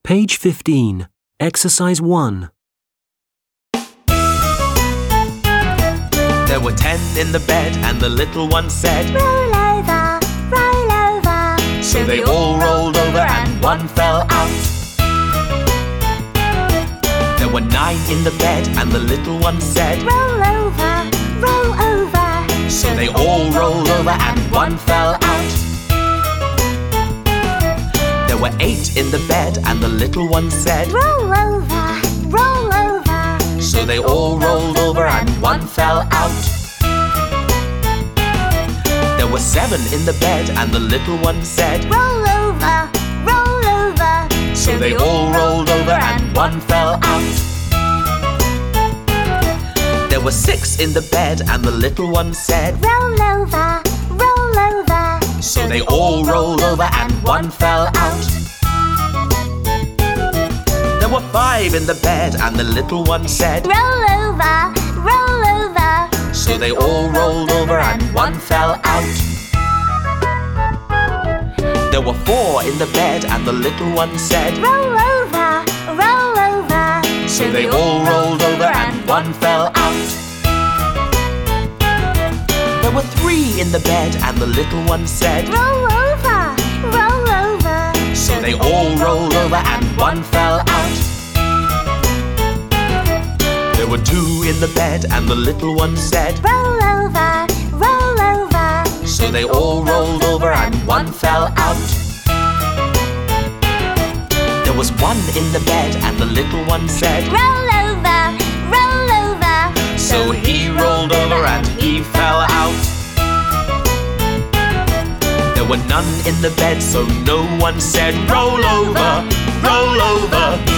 Page 15, Exercise 1. There were 10 in the bed and the little one said, Roll over, roll over. So they all rolled over and one fell out. There were 9 in the bed and the little one said, Roll over, roll over. So they all rolled over and one fell out. There were 8 in the bed and the little one said, Roll over, roll over. So they all rolled over and one fell out. There were 7 in the bed and the little one said, Roll over, roll over. So they all rolled over and one fell out. There were 6 in the bed and the little one said, Roll over, roll over. So they all rolled over and one fell out. There were 5 in the bed and the little one said, Roll over, roll over. So they all rolled over and one fell out. There were 4 in the bed and the little one said, Roll over, roll over. So they all rolled over and one fell out. There were 3 in the bed and the little one said, Roll over, roll over. So they all rolled over and one fell out. There were 2 in the bed and the little one said, Roll over, roll over. So they all rolled over and one fell out. There was 1 in the bed and the little one said, Roll over, roll over. So he rolled over and he fell out. There were none in the bed, so no one said, Roll over, roll over.